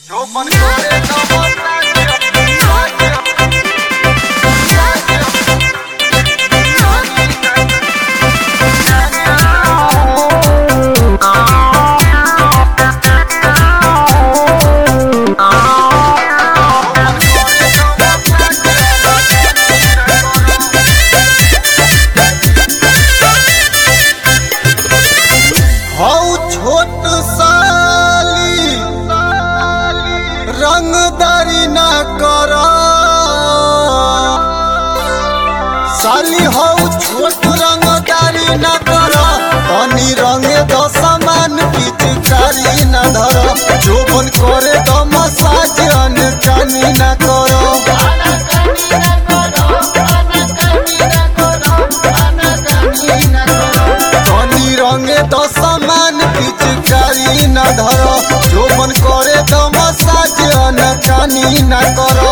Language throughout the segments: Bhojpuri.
Çoban kore छोट साली रंगदारी ना कर साली हो छोट रंगदारी ना कर तनी रंगे दो सामान पिचकारी ना धर जोबन करे तो मसाज अनकानी ना करो तनी रंगे दो सामान पिचकारी ना धरो जोबन करे तो मसाज अनकानी ना करो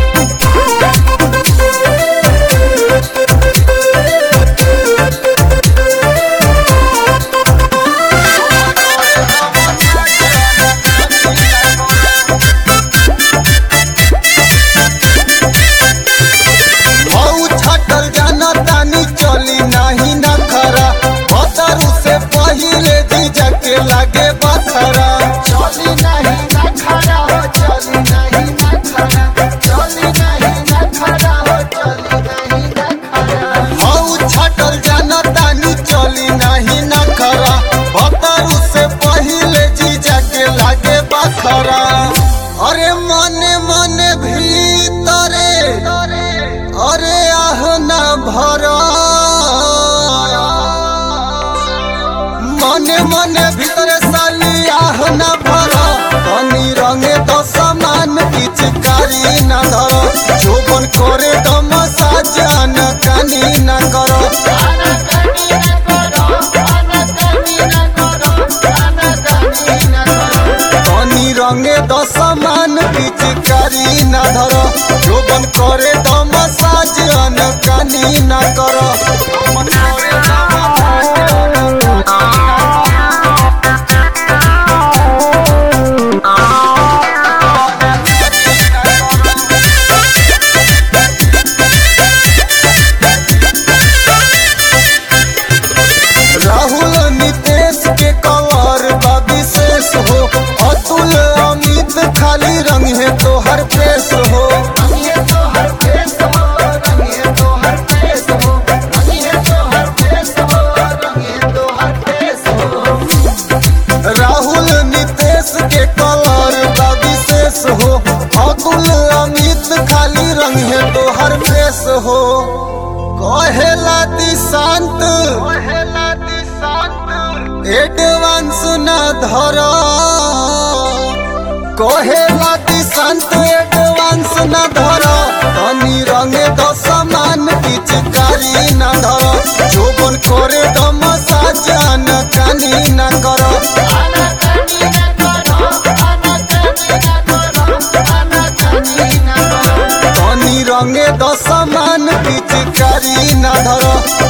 लागे बखरा चली नहीं ना खड़ा हो चली नहीं ना खड़ा चली नहीं ना खड़ा हो चली नहीं ना खड़ा हऊ छटल जाना तानी चली नहीं ना खड़ा बतरू से पहिले जीजा के लागे बखरा अरे मने मने भीतरे अरे आह ना भरा मने मने भीतरे साली आह ना भरा तनी रंगे तो सामान पिचकारी ना धरो जोबन करे तो मसाज अनकानी ना करो तनी रंगे तो सामान पिचकारी ना धरो जोबन करे तो मसाज अनकानी ना करो राहुल नितेश के कलर का विशेष हो अतुल अमित खाली रंग है तो हर पेश हो राहुल नितेश के कलर का विशेष हो अतुल अमित खाली रंग है तो हर पेश हो कहेला दिशांत एडवांस ना धरा कहेला दिशांत एडवांस ना धरा तनी रंगे दो सामान पिचकारी ना धरा जोबन करे तो मसाज अनकानी ना करो तनी रंगे दो सामान पिचकारी ना धरो